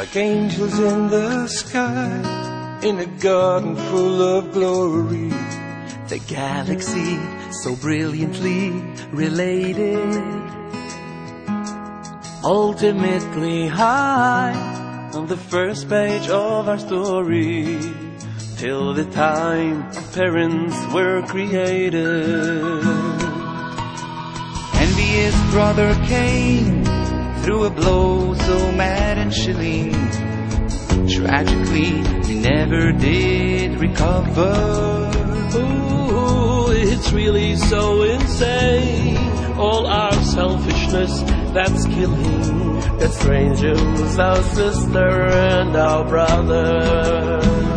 like angels in the sky, in a garden full of glory. The galaxy so brilliantly related, ultimately high on the first page of our story, till the time our parents were created. Envious brother came through a blow so mad and chilling. Tragically, he never did recover. Ooh, it's really so insane, all our selfishness that's killing. That stranger was our sister and our brother.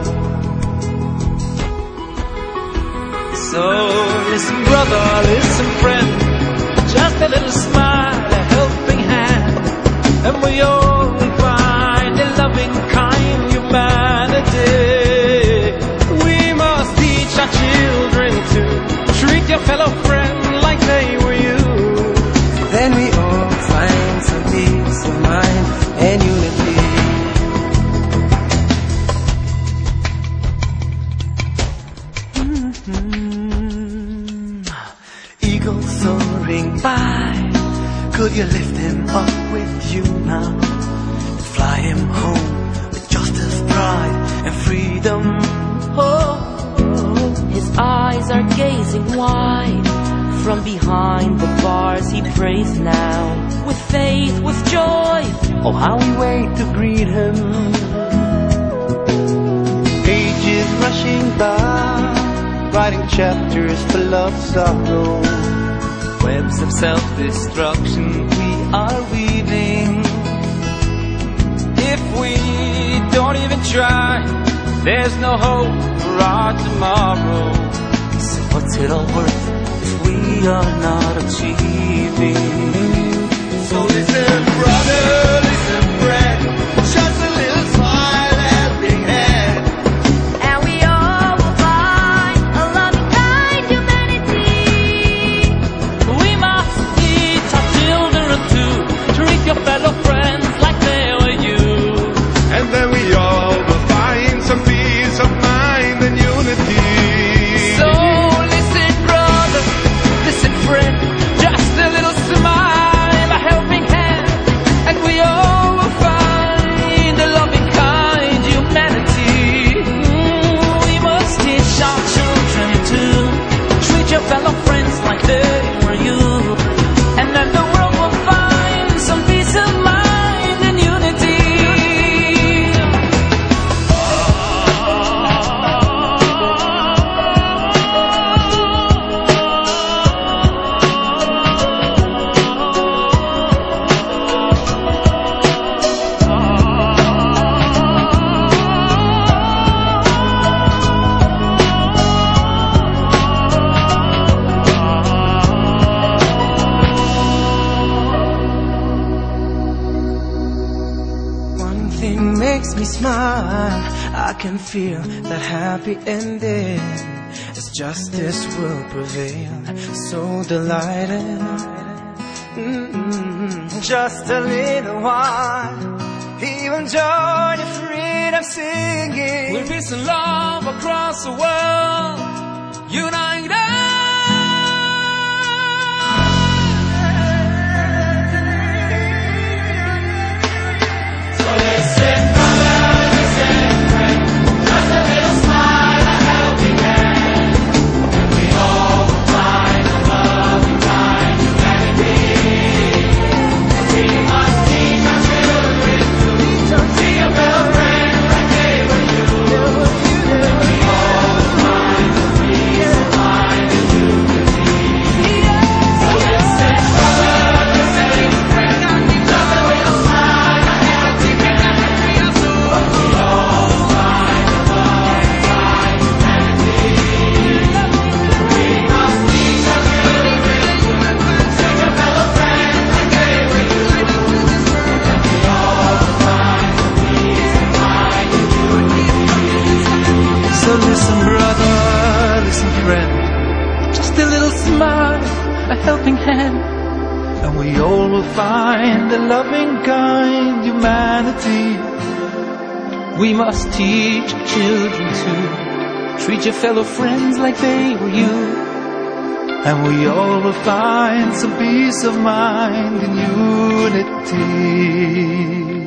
So listen brother, listen friend, just a little smile, a helping hand, and we all will find a loving kind humanity. We must teach our children to treat your fellow friend like they were you. Then we all find some peace of mind and unity. Eagles soaring by, could you lift him up with you now? Fly him home with justice, pride, and freedom. Oh, his eyes are gazing wide. From behind the bars he prays now, with faith, with joy. Oh, how we wait to greet him. Pages rushing by, writing chapters full of sorrow. Webs of self-destruction we are weaving. If we don't even try, there's no hope for our tomorrow. So what's it all worth if we are not achieving? So listen brother, listen friend, just a little smile, helping hand, and we all will find a loving kind humanity. we must teach our children to treat your fellow friends like they were you. And then we all will find some peace of mind and unity. So listen brother, listen friend, just a little smile, a helping hand, and we all will find a loving kind humanity. We must teach our children to treat your fellow friends like they were you. And then the world will find some peace of mind and unity. One thing makes me smile, I can feel that happy ending, as justice will prevail. So delighted. Just a little while, he will join the freedom singing. With peace and love across the world, united. So listen, brother, listen, friend, just a little smile, a helping hand, and we all will find a loving kind humanity. We must teach our children to see a fellow friend like they were you. And we all will find the peace of mind and unity. So listen, brother, listen, friend, just a little smile, a helping hand, but we all will find a loving kind humanity. We must teach our children to treat a fellow friend like they were you. And we all will find the peace of mind and unity. So listen brother, listen friend, just a little smile, a helping hand, and and we all will find a loving kind humanity. We must teach children to treat your fellow friends like they were you. And we all will find some peace of mind in unity.